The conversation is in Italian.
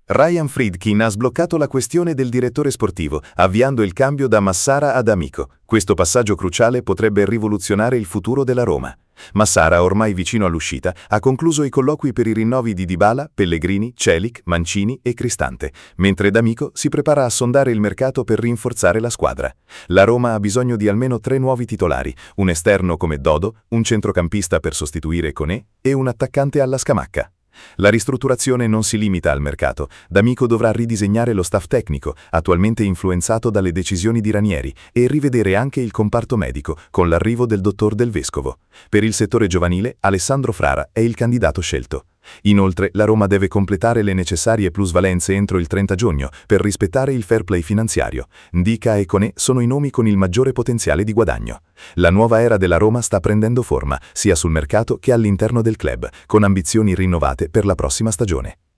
Ryan Friedkin ha sbloccato la questione del direttore sportivo, avviando il cambio da Massara ad Amico. Questo passaggio cruciale potrebbe rivoluzionare il futuro della Roma. Massara, ormai vicino all'uscita, ha concluso i colloqui per i rinnovi di Dybala, Pellegrini, Celik, Mancini e Cristante, mentre D'Amico si prepara a sondare il mercato per rinforzare la squadra. La Roma ha bisogno di almeno 3 nuovi titolari, un esterno come Dodo, un centrocampista per sostituire Koné e un attaccante alla scamacca. La ristrutturazione non si limita al mercato. D'Amico dovrà ridisegnare lo staff tecnico, attualmente influenzato dalle decisioni di Ranieri, e rivedere anche il comparto medico, con l'arrivo del dottor Del Vescovo. Per il settore giovanile, Alessandro Frara è il candidato scelto. Inoltre, la Roma deve completare le necessarie plusvalenze entro il 30 giugno per rispettare il fair play finanziario. Ndicka e Koné sono i nomi con il maggiore potenziale di guadagno. La nuova era della Roma sta prendendo forma, sia sul mercato che all'interno del club, con ambizioni rinnovate per la prossima stagione.